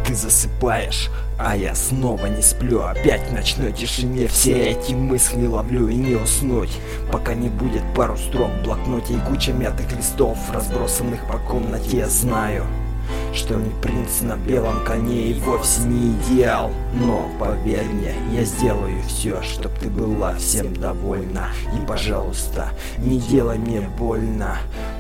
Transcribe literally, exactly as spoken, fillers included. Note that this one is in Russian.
Ты засыпаешь, а я снова не сплю. Опять в ночной тишине все эти мысли ловлю. И не уснуть, пока не будет пару строк в блокноте и куча мятых листов, разбросанных по комнате. Я знаю, что не принц на белом коне и вовсе не идеал. Но поверь мне, я сделаю все, чтоб ты была всем довольна. И пожалуйста, не делай мне больно.